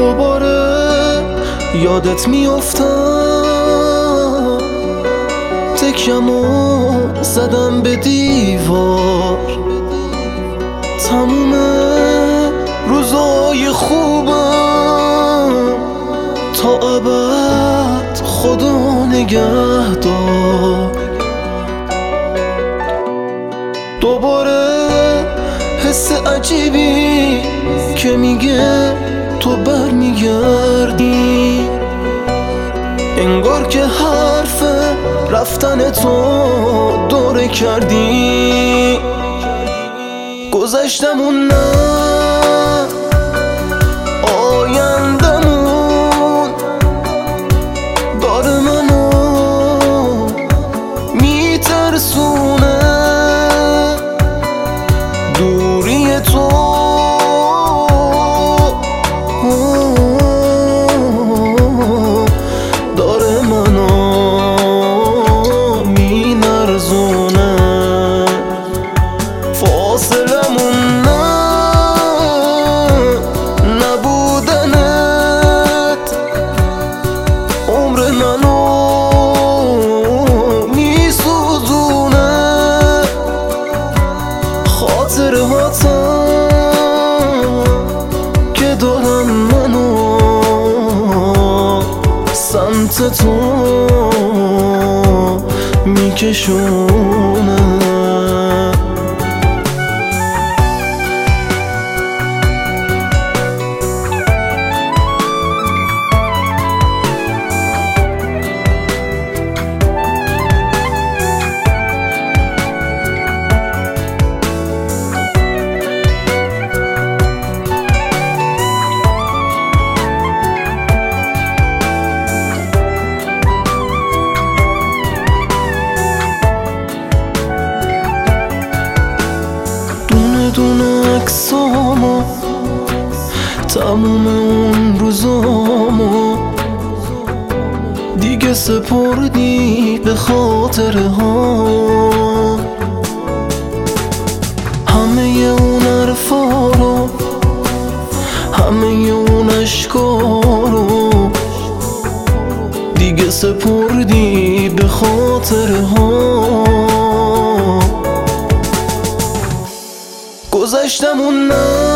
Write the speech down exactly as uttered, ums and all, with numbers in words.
دوباره یادت میافتم، تکیمو زدم به دیوار. تموم روزای خوبم تا ابد خدا نگهدار. دوباره حس عجیبی که میگه تو برمیگردی، انگار که حرف رفتن تو دوره کردی. گذشتمون نه آیندمون داره منو میترسونه، دوری تو داره منو مینرزونه. فاصلمون نه نبودنت عمر منو میسوزونه. خاطرهاتم که دارم منو سمت تو میکشونه. دونه عکسامو تموم اون روزامو دیگه سپردی به خاطره ها. همه اون حرفا رو، همه اون عشقا رو دیگه سپردی به خاطره ها. گذشتمون نه